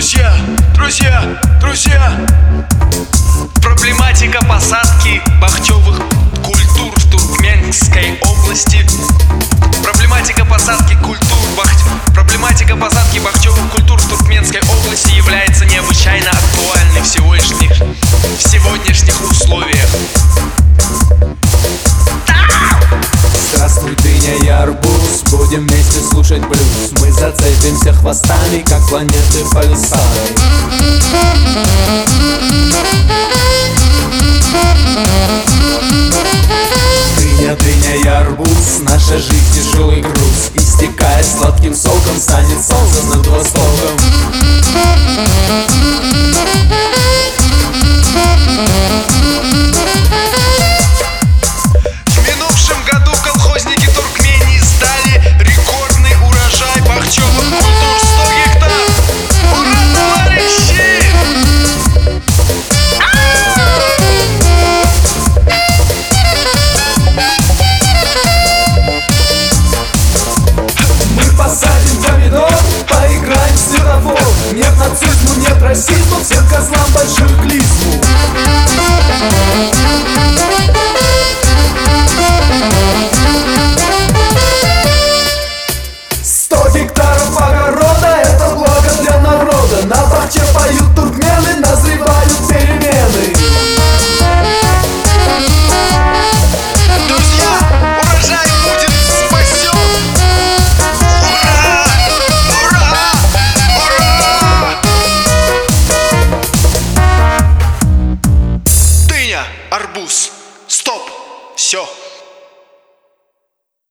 Друзья, проблематика посадки бахчевых культур в Туркменской области. Проблематика посадки бахчевых культур в Туркменской области является необычайно актуальной в сегодняшних условиях. Здравствуй, дыня и арбуз, будем вместе слушать блюз. Мы зацепимся хвостами, как планеты полюсами. Дыня и арбуз, наша жизнь тяжелый груз. Истекая сладким соком, станет солнце над востоком.